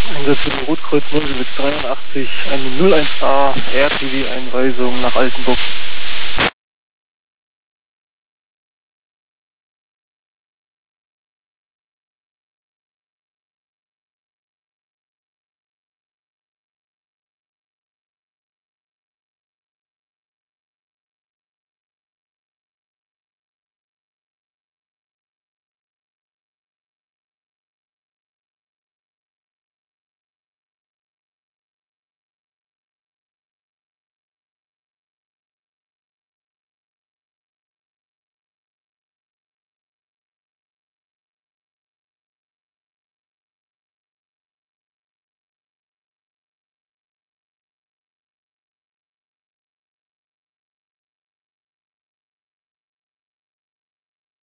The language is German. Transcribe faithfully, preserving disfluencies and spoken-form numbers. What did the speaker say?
Einsatz für den Rotkreuz Mosel mit dreiundachtzig, eine null eins A R T W-Einweisung nach Altenburg.